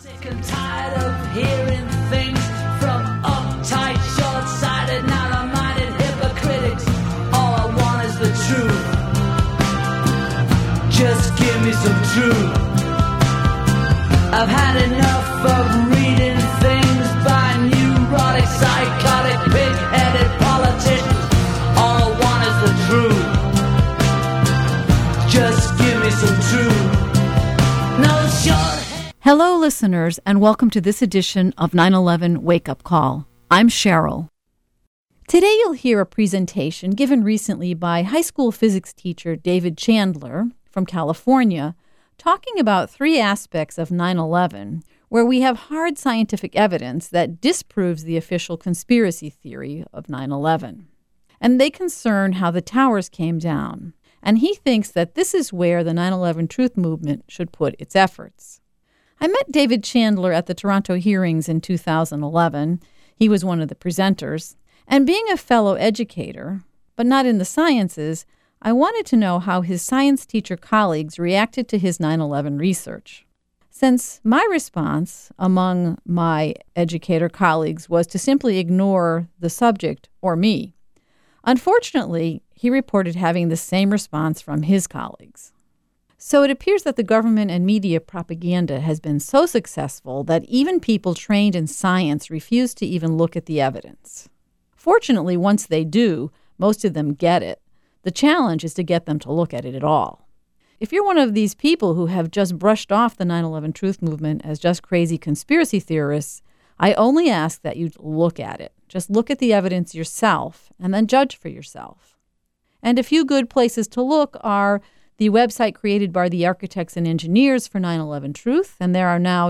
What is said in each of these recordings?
Sick and tired of hearing things from uptight, short-sighted, narrow-minded hypocritics. All I want is the truth. Just give me some truth. I've had enough of reading things by neurotic, psychotic, pig-headed politicians. All I want is the truth. Just give me some truth. No short. Hello, listeners, and welcome to this edition of 9/11 Wake Up Call. I'm Cheryl. Today you'll hear a presentation given recently by high school physics teacher David Chandler from California, talking about three aspects of 9/11 where we have hard scientific evidence that disproves the official conspiracy theory of 9/11. And they concern how the towers came down. And he thinks that this is where the 9/11 Truth Movement should put its efforts. I met David Chandler at the Toronto hearings in 2011. He was one of the presenters. And being a fellow educator, but not in the sciences, I wanted to know how his science teacher colleagues reacted to his 9/11 research. Since my response among my educator colleagues was to simply ignore the subject or me, unfortunately, he reported having the same response from his colleagues. So it appears that the government and media propaganda has been so successful that even people trained in science refuse to even look at the evidence. Fortunately, once they do, most of them get it. The challenge is to get them to look at it at all. If you're one of these people who have just brushed off the 9/11 Truth Movement as just crazy conspiracy theorists, I only ask that you look at it. Just look at the evidence yourself and then judge for yourself. And a few good places to look are the website created by the architects and engineers for 9/11 Truth, and there are now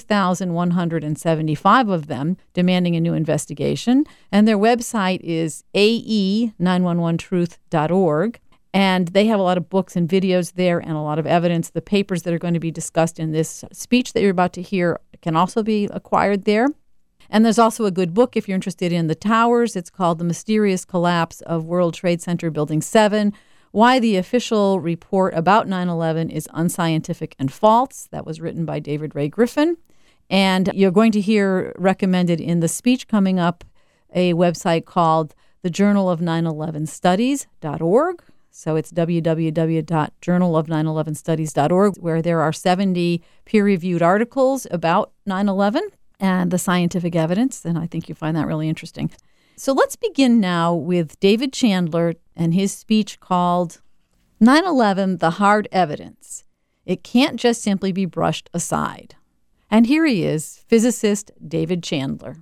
2,175 of them demanding a new investigation. And their website is ae911truth.org, and they have a lot of books and videos there and a lot of evidence. The papers that are going to be discussed in this speech that you're about to hear can also be acquired there. And there's also a good book if you're interested in the towers. It's called The Mysterious Collapse of World Trade Center Building 7, Why the Official Report About 9/11 is Unscientific and False. That was written by David Ray Griffin. And you're going to hear recommended in the speech coming up a website called the Journal of 9/11studies.org. So it's www.journalof9/11studies.org, where there are 70 peer-reviewed articles about 9/11 and the scientific evidence. And I think you find that really interesting. So let's begin now with David Chandler and his speech called 9/11, The Hard Evidence. It Can't Just Simply Be Brushed Aside. And here he is, physicist David Chandler.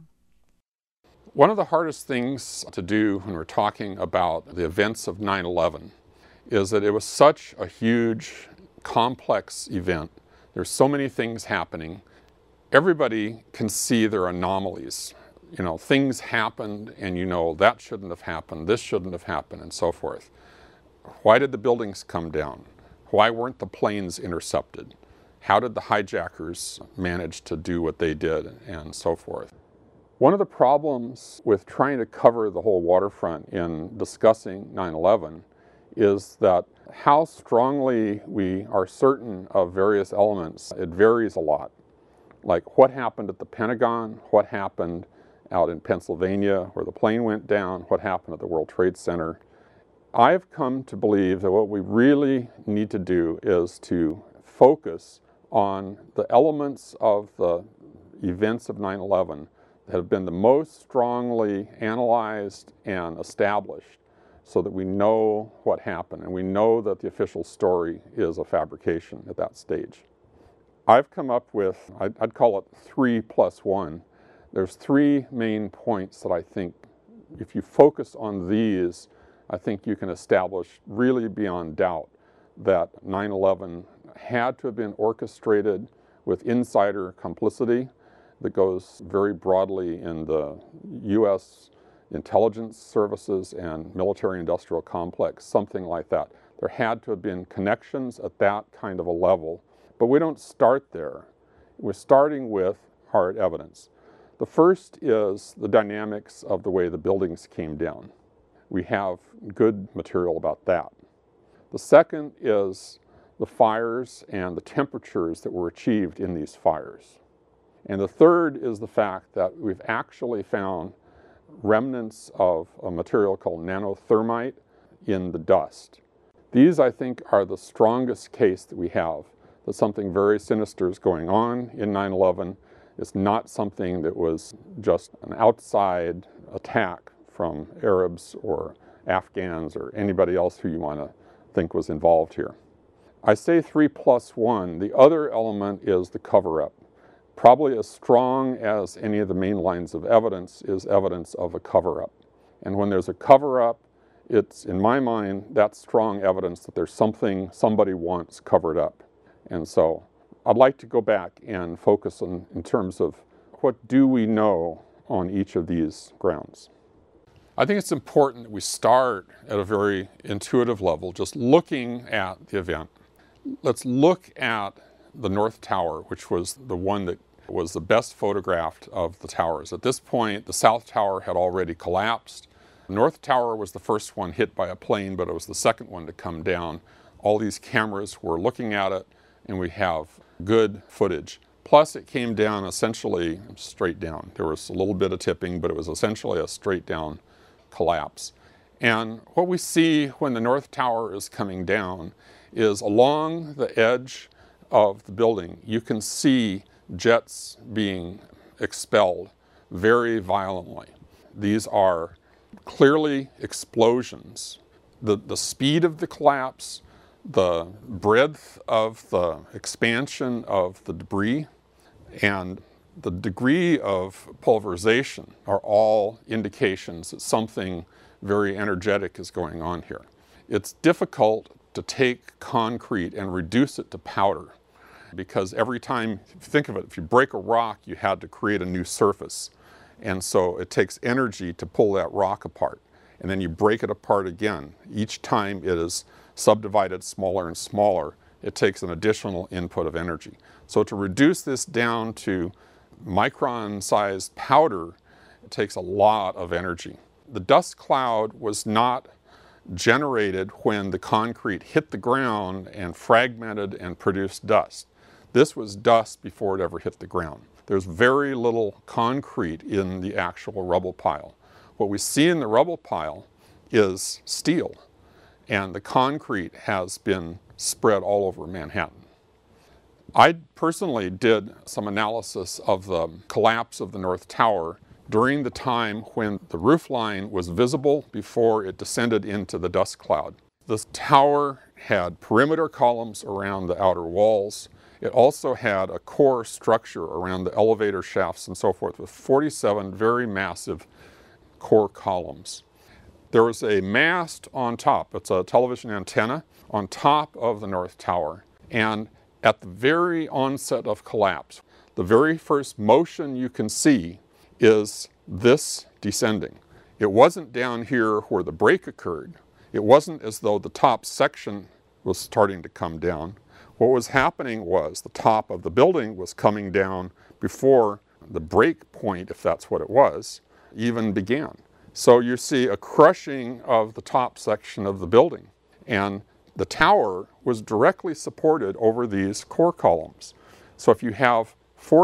One of the hardest things to do when we're talking about the events of 9/11 is that it was such a huge, complex event. There's so many things happening. Everybody can see there are anomalies. You know, things happened and you know that shouldn't have happened, this shouldn't have happened, and so forth. Why did the buildings come down? Why weren't the planes intercepted? How did the hijackers manage to do what they did, and so forth? One of the problems with trying to cover the whole waterfront in discussing 9/11 is that how strongly we are certain of various elements, it varies a lot. Like what happened at the Pentagon, what happened out in Pennsylvania where the plane went down, what happened at the World Trade Center. I've come to believe that what we really need to do is to focus on the elements of the events of 9/11 that have been the most strongly analyzed and established so that we know what happened and we know that the official story is a fabrication at that stage. I've come up with, I'd call it 3+1. There's three main points that I think if you focus on these, I think you can establish really beyond doubt that 9/11 had to have been orchestrated with insider complicity that goes very broadly in the U.S. intelligence services and military-industrial complex, something like that. There had to have been connections at that kind of a level, but we don't start there. We're starting with hard evidence. The first is the dynamics of the way the buildings came down. We have good material about that. The second is the fires and the temperatures that were achieved in these fires. And the third is the fact that we've actually found remnants of a material called nanothermite in the dust. These, I think, are the strongest case that we have that something very sinister is going on in 9/11. It's not something that was just an outside attack from Arabs or Afghans or anybody else who you want to think was involved here. I say 3+1. The other element is the cover-up. Probably as strong as any of the main lines of evidence is evidence of a cover-up. And when there's a cover-up, it's, in my mind, that's strong evidence that there's something somebody wants covered up. And so I'd like to go back and focus on in terms of what do we know on each of these grounds. I think it's important that we start at a very intuitive level, just looking at the event. Let's look at the North Tower, which was the one that was the best photographed of the towers. At this point, the South Tower had already collapsed. The North Tower was the first one hit by a plane, but it was the second one to come down. All these cameras were looking at it, and we have good footage. Plus, it came down essentially straight down. There was a little bit of tipping, but it was essentially a straight down collapse. And what we see when the North Tower is coming down is along the edge of the building, you can see jets being expelled very violently. These are clearly explosions. The speed of the collapse, the breadth of the expansion of the debris, and the degree of pulverization are all indications that something very energetic is going on here. It's difficult to take concrete and reduce it to powder, because every time, if you think of it, if you break a rock, you had to create a new surface. And so it takes energy to pull that rock apart. And then you break it apart again. Each time it is subdivided smaller and smaller, it takes an additional input of energy. So to reduce this down to micron-sized powder, it takes a lot of energy. The dust cloud was not generated when the concrete hit the ground and fragmented and produced dust. This was dust before it ever hit the ground. There's very little concrete in the actual rubble pile. What we see in the rubble pile is steel, and the concrete has been spread all over Manhattan. I personally did some analysis of the collapse of the North Tower during the time when the roof line was visible before it descended into the dust cloud. The tower had perimeter columns around the outer walls. It also had a core structure around the elevator shafts and so forth with 47 very massive core columns. There was a mast on top. It's a television antenna on top of the North Tower. And at the very onset of collapse, the very first motion you can see is this descending. It wasn't down here where the break occurred. It wasn't as though the top section was starting to come down. What was happening was the top of the building was coming down before the break point, if that's what it was, even began. So you see a crushing of the top section of the building. And the tower was directly supported over these core columns. So if you have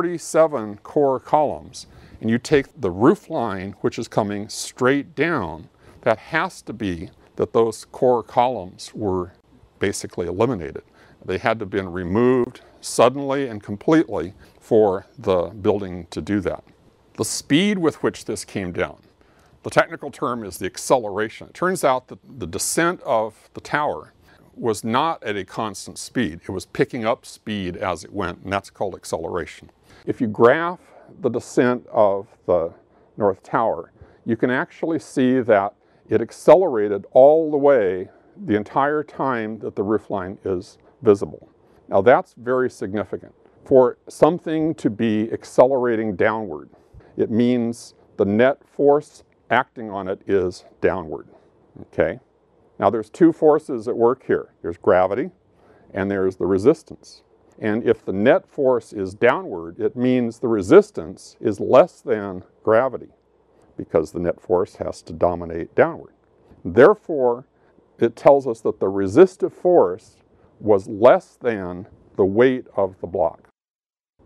47 core columns, and you take the roof line, which is coming straight down, that has to be that those core columns were basically eliminated. They had to have been removed suddenly and completely for the building to do that. The speed with which this came down, the technical term is the acceleration. It turns out that the descent of the tower was not at a constant speed. It was picking up speed as it went, and that's called acceleration. If you graph the descent of the North Tower, you can actually see that it accelerated all the way the entire time that the roofline is visible. Now that's very significant. For something to be accelerating downward, it means the net force acting on it is downward, okay? Now there's two forces at work here. There's gravity and there's the resistance. And if the net force is downward, it means the resistance is less than gravity because the net force has to dominate downward. Therefore, it tells us that the resistive force was less than the weight of the block.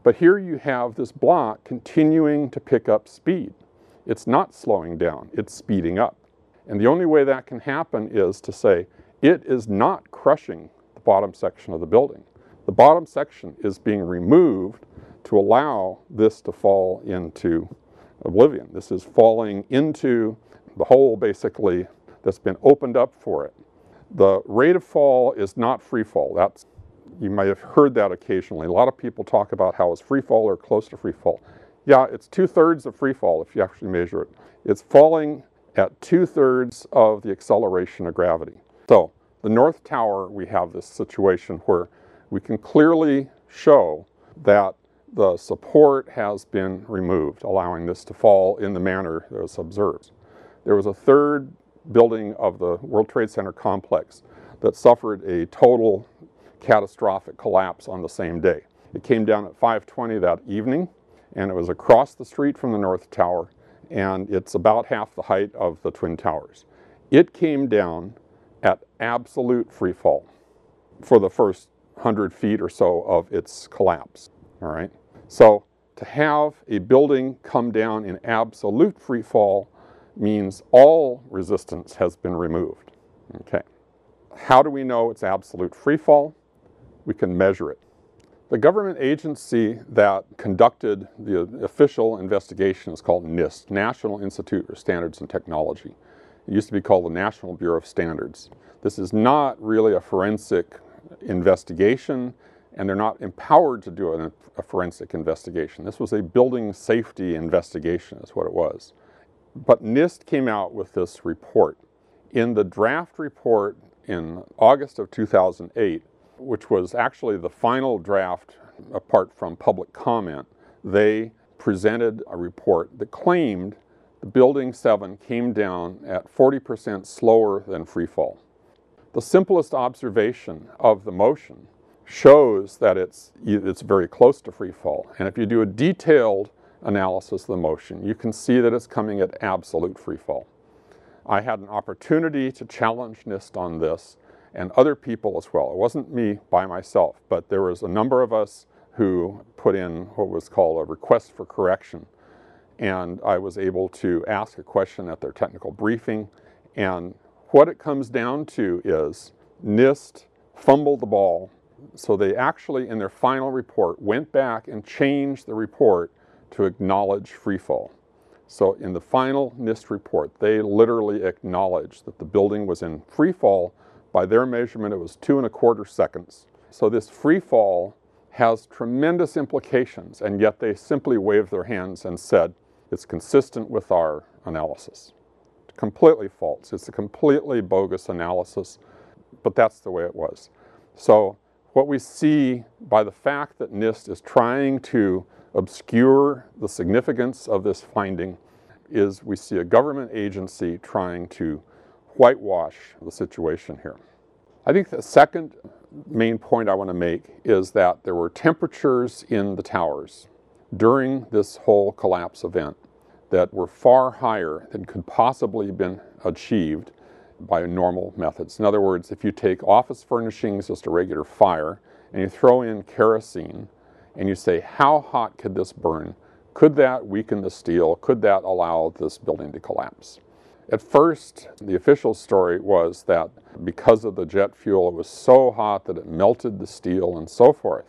But here you have this block continuing to pick up speed. It's not slowing down, it's speeding up. And the only way that can happen is to say it is not crushing the bottom section of the building. The bottom section is being removed to allow this to fall into oblivion. This is falling into the hole, basically, that's been opened up for it. The rate of fall is not free fall. You might have heard that occasionally. A lot of people talk about how it's free fall or close to free fall. Yeah, it's 2/3 of free fall if you actually measure it. It's falling at 2/3 of the acceleration of gravity. So the North Tower, we have this situation where we can clearly show that the support has been removed, allowing this to fall in the manner that was observed. There was a third building of the World Trade Center complex that suffered a total catastrophic collapse on the same day. It came down at 5:20 that evening, and it was across the street from the North Tower, and it's about half the height of the Twin Towers. It came down at absolute free fall for the first 100 feet or so of its collapse. All right. So to have a building come down in absolute free fall means all resistance has been removed. Okay. How do we know it's absolute free fall? We can measure it. The government agency that conducted the official investigation is called NIST, National Institute of Standards and Technology. It used to be called the National Bureau of Standards. This is not really a forensic investigation, and they're not empowered to do a forensic investigation. This was a building safety investigation is what it was. But NIST came out with this report. In the draft report in August of 2008, which was actually the final draft apart from public comment, they presented a report that claimed the Building 7 came down at 40% slower than free fall. The simplest observation of the motion shows that it's very close to free fall. And if you do a detailed analysis of the motion, you can see that it's coming at absolute free fall. I had an opportunity to challenge NIST on this, and other people as well. It wasn't me by myself, but there was a number of us who put in what was called a request for correction. And I was able to ask a question at their technical briefing. And what it comes down to is NIST fumbled the ball. So they actually, in their final report, went back and changed the report to acknowledge free fall. So in the final NIST report, they literally acknowledged that the building was in free fall. By their measurement, it was 2¼ seconds. So this free fall has tremendous implications, and yet they simply waved their hands and said, it's consistent with our analysis. Completely false. It's a completely bogus analysis, but that's the way it was. So what we see by the fact that NIST is trying to obscure the significance of this finding is we see a government agency trying to whitewash the situation here. I think the second main point I want to make is that there were temperatures in the towers during this whole collapse event that were far higher than could possibly have been achieved by normal methods. In other words, if you take office furnishings, just a regular fire, and you throw in kerosene, and you say, how hot could this burn? Could that weaken the steel? Could that allow this building to collapse? At first, the official story was that because of the jet fuel, it was so hot that it melted the steel and so forth.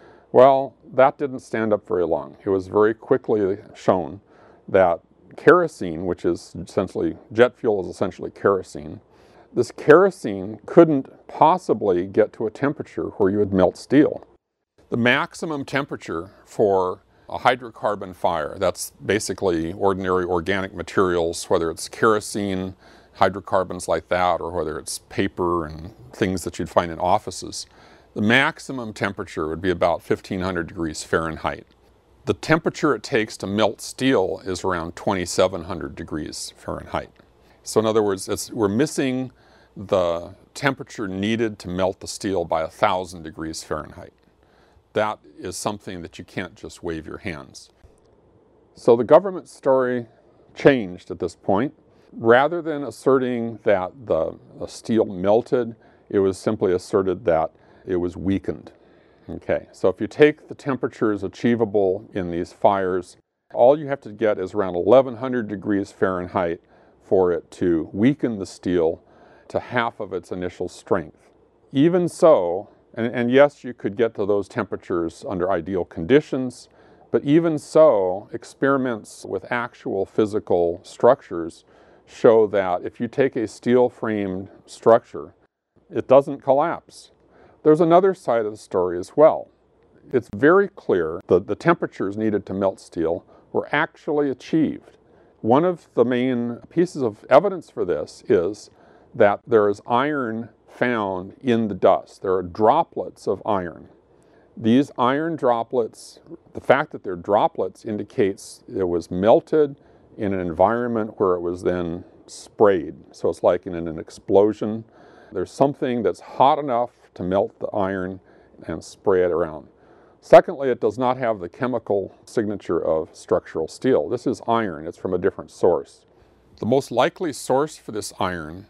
Well, that didn't stand up very long. It was very quickly shown that kerosene, which is essentially, jet fuel is essentially kerosene, this kerosene couldn't possibly get to a temperature where you would melt steel. The maximum temperature for a hydrocarbon fire, that's basically ordinary organic materials, whether it's kerosene, hydrocarbons like that, or whether it's paper and things that you'd find in offices, the maximum temperature would be about 1,500 degrees Fahrenheit. The temperature it takes to melt steel is around 2,700 degrees Fahrenheit. So in other words, we're missing the temperature needed to melt the steel by 1,000 degrees Fahrenheit. That is something that you can't just wave your hands. So the government story changed at this point. Rather than asserting that the steel melted, it was simply asserted that it was weakened. Okay, so if you take the temperatures achievable in these fires, all you have to get is around 1100 degrees Fahrenheit for it to weaken the steel to half of its initial strength. Even so, and yes, you could get to those temperatures under ideal conditions, but even so, experiments with actual physical structures show that if you take a steel-framed structure, it doesn't collapse. There's another side of the story as well. It's very clear that the temperatures needed to melt steel were actually achieved. One of the main pieces of evidence for this is that there is iron found in the dust. There are droplets of iron. These iron droplets, the fact that they're droplets indicates it was melted in an environment where it was then sprayed. So it's like in an explosion. There's something that's hot enough to melt the iron and spray it around. Secondly, it does not have the chemical signature of structural steel. This is iron. It's from a different source. The most likely source for this iron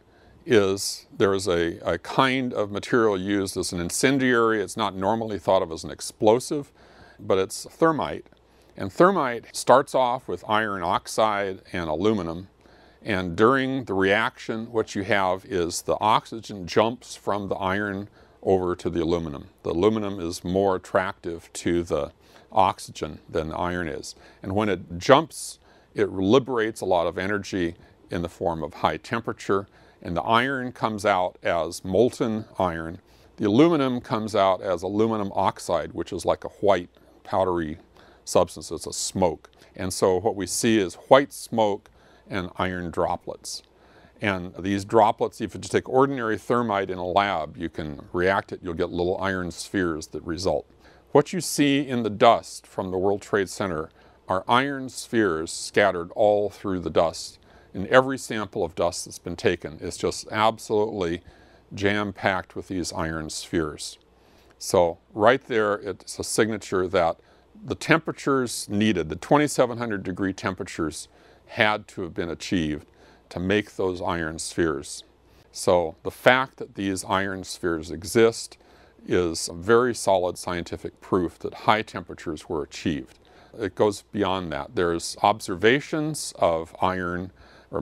is there is a kind of material used as an incendiary. It's not normally thought of as an explosive, but it's thermite. And thermite starts off with iron oxide and aluminum. And during the reaction, what you have is the oxygen jumps from the iron over to the aluminum. The aluminum is more attractive to the oxygen than the iron is. And when it jumps, it liberates a lot of energy in the form of high temperature, and the iron comes out as molten iron. The aluminum comes out as aluminum oxide, which is like a white powdery substance. It's a smoke. And so what we see is white smoke and iron droplets. And these droplets, if you just take ordinary thermite in a lab, you can react it, you'll get little iron spheres that result. What you see in the dust from the World Trade Center are iron spheres scattered all through the dust. In every sample of dust that's been taken, it's just absolutely jam-packed with these iron spheres. So right there, it's a signature that the temperatures needed, the 2700 degree temperatures had to have been achieved to make those iron spheres. So the fact that these iron spheres exist is very solid scientific proof that high temperatures were achieved. It goes beyond that. There's observations of iron or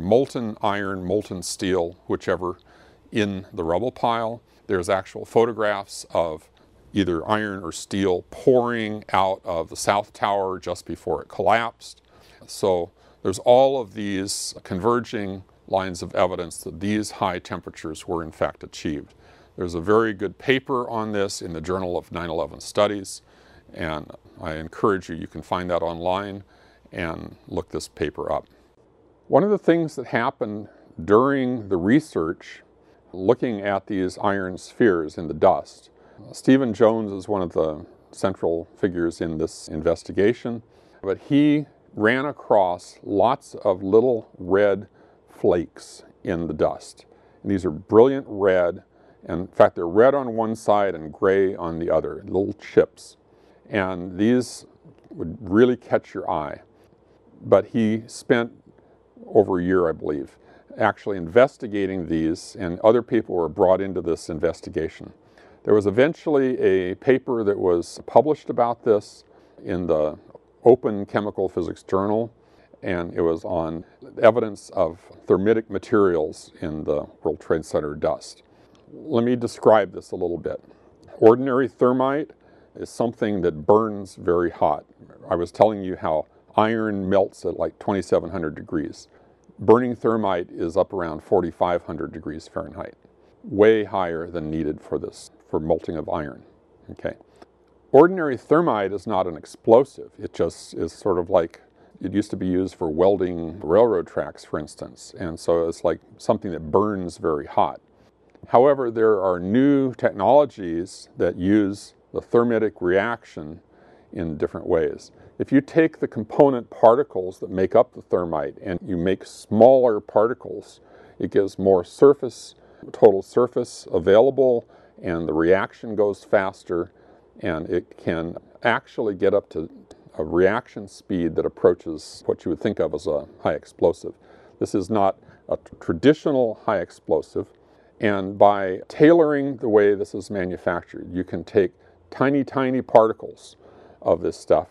molten steel, whichever, in the rubble pile. There's actual photographs of either iron or steel pouring out of the South Tower just before it collapsed. So there's all of these converging lines of evidence that these high temperatures were in fact achieved. There's a very good paper on this in the Journal of 9/11 Studies, and I encourage you, you can find that online and look this paper up. One of the things that happened during the research looking at these iron spheres in the dust, Stephen Jones is one of the central figures in this investigation, but he ran across lots of little red flakes in the dust. And these are brilliant red, and in fact they're red on one side and gray on the other, little chips. And these would really catch your eye. But he spent over a year, I believe, actually investigating these, and other people were brought into this investigation. There was eventually a paper that was published about this in the Open Chemical Physics Journal, and it was on evidence of thermitic materials in the World Trade Center dust. Let me describe this a little bit. Ordinary thermite is something that burns very hot. I was telling you how iron melts at like 2700 degrees. Burning thermite is up around 4500 degrees Fahrenheit, way higher than needed for this, for melting of iron. Okay. Ordinary thermite is not an explosive. It just is sort of like, it used to be used for welding railroad tracks, for instance, and so it's like something that burns very hot. However, there are new technologies that use the thermitic reaction in different ways. If you take the component particles that make up the thermite and you make smaller particles, it gives more surface, total surface available, and the reaction goes faster, and it can actually get up to a reaction speed that approaches what you would think of as a high explosive. This is not a traditional high explosive, and by tailoring the way this is manufactured, you can take tiny, tiny particles of this stuff,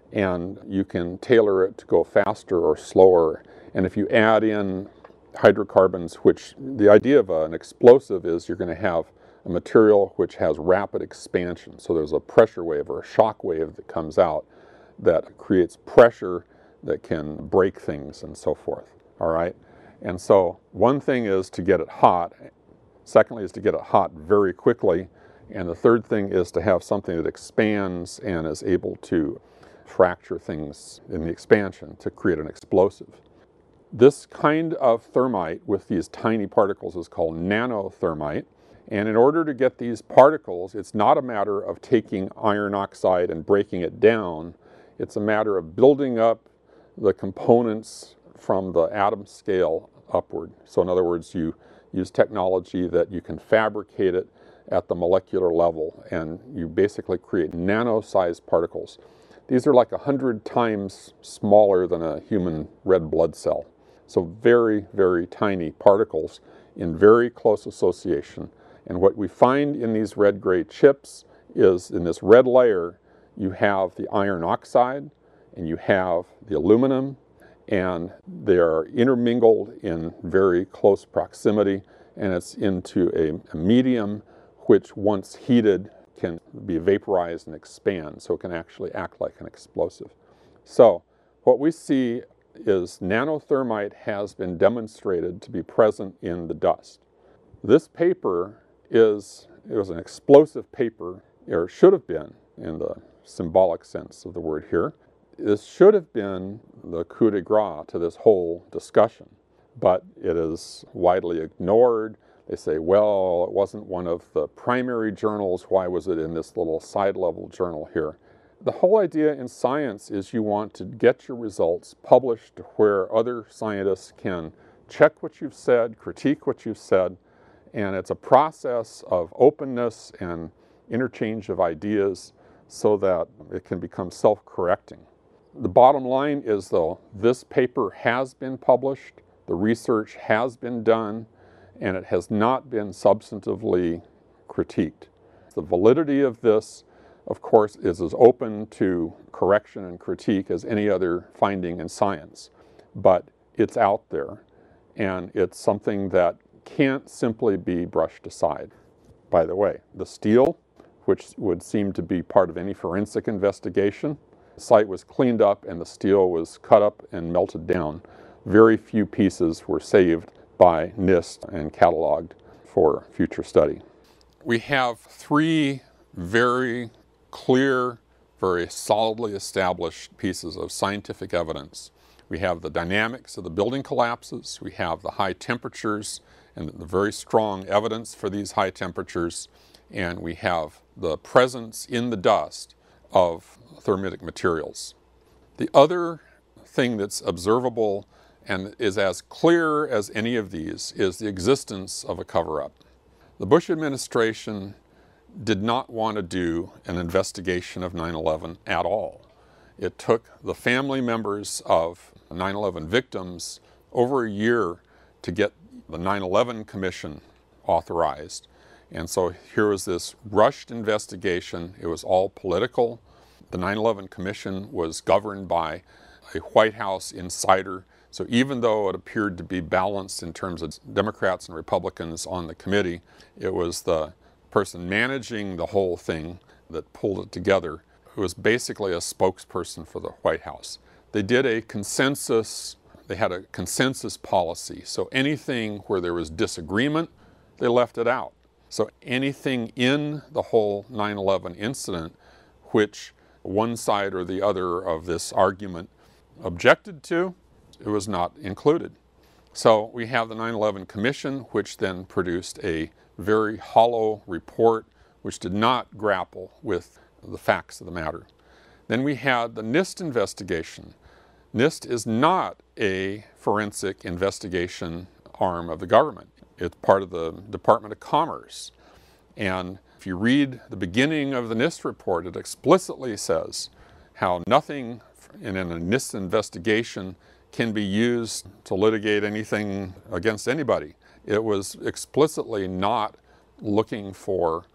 and you can tailor it to go faster or slower. And if you add in hydrocarbons, which the idea of an explosive is you're going to have a material which has rapid expansion. So there's a pressure wave or a shock wave that comes out that creates pressure that can break things and so forth. All right? And so one thing is to get it hot. Secondly is to get it hot very quickly. And the third thing is to have something that expands and is able to fracture things in the expansion to create an explosive. This kind of thermite with these tiny particles is called nanothermite. And in order to get these particles, it's not a matter of taking iron oxide and breaking it down. It's a matter of building up the components from the atom scale upward. So in other words, you use technology that you can fabricate it at the molecular level, and you basically create nano-sized particles. These are like 100 times smaller than a human red blood cell. So very, very tiny particles in very close association. And what we find in these red-gray chips is in this red layer, you have the iron oxide and you have the aluminum, and they are intermingled in very close proximity, and it's into a medium which, once heated, can be vaporized and expand, so it can actually act like an explosive. So what we see is nanothermite has been demonstrated to be present in the dust. This paper was an explosive paper, or should have been in the symbolic sense of the word here. This should have been the coup de grace to this whole discussion, but it is widely ignored. They say, well, it wasn't one of the primary journals. Why was it in this little side-level journal here? The whole idea in science is you want to get your results published where other scientists can check what you've said, critique what you've said, and it's a process of openness and interchange of ideas so that it can become self-correcting. The bottom line is, though, this paper has been published, the research has been done, and it has not been substantively critiqued. The validity of this, of course, is as open to correction and critique as any other finding in science. But it's out there, and it's something that can't simply be brushed aside. By the way, the steel, which would seem to be part of any forensic investigation, the site was cleaned up and the steel was cut up and melted down. Very few pieces were saved by NIST and cataloged for future study. We have three very clear, very solidly established pieces of scientific evidence. We have the dynamics of the building collapses, we have the high temperatures and the very strong evidence for these high temperatures, and we have the presence in the dust of thermitic materials. The other thing that's observable and is as clear as any of these is the existence of a cover-up. The Bush administration did not want to do an investigation of 9/11 at all. It took the family members of 9/11 victims over a year to get the 9/11 Commission authorized. And so here was this rushed investigation. It was all political. The 9/11 Commission was governed by a White House insider. So even though it appeared to be balanced in terms of Democrats and Republicans on the committee, it was the person managing the whole thing that pulled it together, who was basically a spokesperson for the White House. They did a consensus, they had a consensus policy. So anything where there was disagreement, they left it out. So anything in the whole 9/11 incident which one side or the other of this argument objected to, it was not included. So we have the 9/11 Commission, which then produced a very hollow report which did not grapple with the facts of the matter. Then we had the NIST investigation. NIST is not a forensic investigation arm of the government. It's part of the Department of Commerce. And if you read the beginning of the NIST report, it explicitly says how nothing in a NIST investigation can be used to litigate anything against anybody. It was explicitly not looking for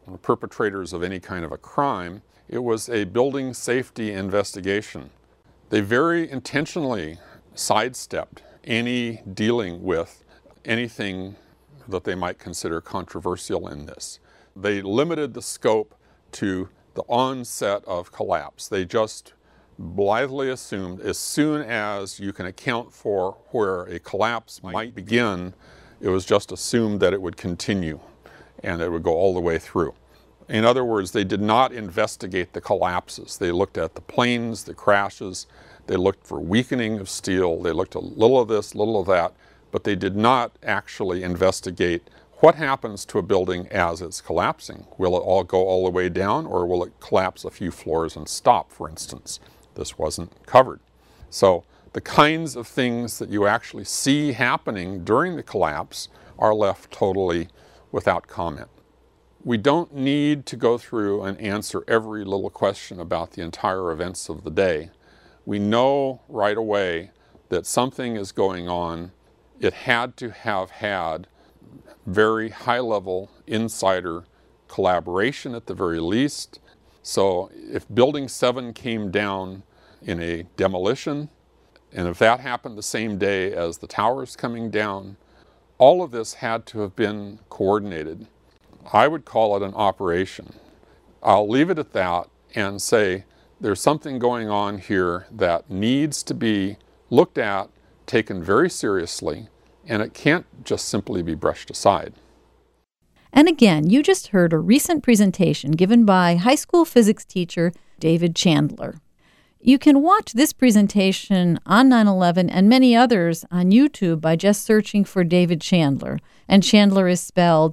perpetrators of any kind of a crime. It was a building safety investigation. They very intentionally sidestepped any dealing with anything that they might consider controversial in this. They limited the scope to the onset of collapse. They just blithely assumed as soon as you can account for where a collapse might begin, it was just assumed that it would continue and it would go all the way through. In other words, they did not investigate the collapses. They looked at the planes, the crashes, they looked for weakening of steel, they looked at a little of this, little of that, but they did not actually investigate what happens to a building as it's collapsing. Will it all go all the way down, or will it collapse a few floors and stop, for instance? This wasn't covered. So the kinds of things that you actually see happening during the collapse are left totally without comment. We don't need to go through and answer every little question about the entire events of the day. We know right away that something is going on. It had to have had very high-level insider collaboration at the very least. So if Building 7 came down in a demolition, and if that happened the same day as the towers coming down, all of this had to have been coordinated. I would call it an operation. I'll leave it at that and say there's something going on here that needs to be looked at, taken very seriously, and it can't just simply be brushed aside. And again, you just heard a recent presentation given by high school physics teacher David Chandler. You can watch this presentation on 9/11 and many others on YouTube by just searching for David Chandler, and Chandler is spelled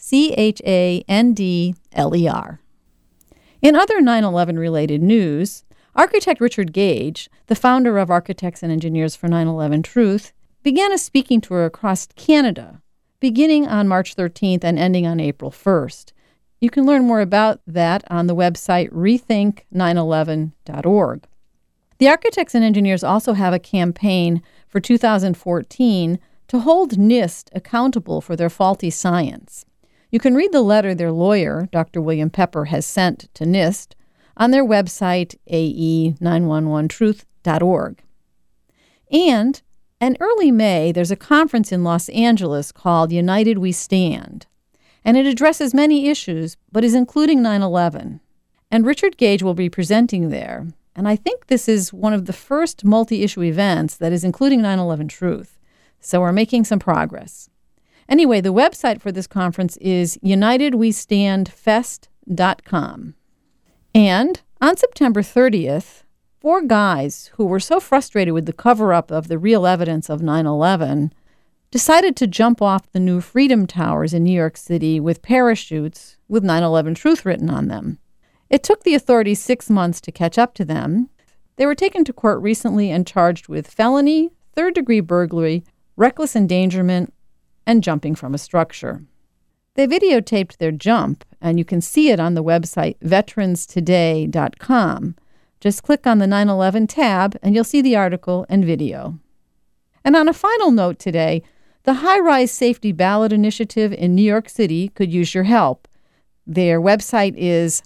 Chandler. In other 9/11 related news, architect Richard Gage, the founder of Architects and Engineers for 9/11 Truth, began a speaking tour across Canada, beginning on March 13th and ending on April 1st. You can learn more about that on the website rethink911.org. The Architects and Engineers also have a campaign for 2014 to hold NIST accountable for their faulty science. You can read the letter their lawyer, Dr. William Pepper, has sent to NIST on their website, ae911truth.org. And in early May, there's a conference in Los Angeles called United We Stand, and it addresses many issues, but is including 9/11. And Richard Gage will be presenting there, and I think this is one of the first multi-issue events that is including 9/11 Truth, so we're making some progress. Anyway, the website for this conference is unitedwestandfest.com. And on September 30th, 4 guys who were so frustrated with the cover-up of the real evidence of 9/11 decided to jump off the new Freedom Towers in New York City with parachutes with 9/11 Truth written on them. It took the authorities 6 months to catch up to them. They were taken to court recently and charged with felony, third-degree burglary, reckless endangerment, and jumping from a structure. They videotaped their jump, and you can see it on the website veteranstoday.com. Just click on the 9/11 tab, and you'll see the article and video. And on a final note today, the High-Rise Safety Ballot Initiative in New York City could use your help. Their website is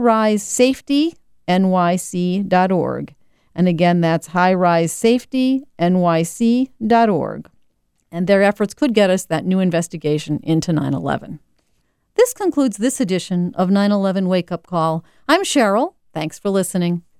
highrisesafetynyc.org. And again, that's highrisesafetynyc.org. And their efforts could get us that new investigation into 9/11. This concludes this edition of 9/11 Wake Up Call. I'm Cheryl. Thanks for listening.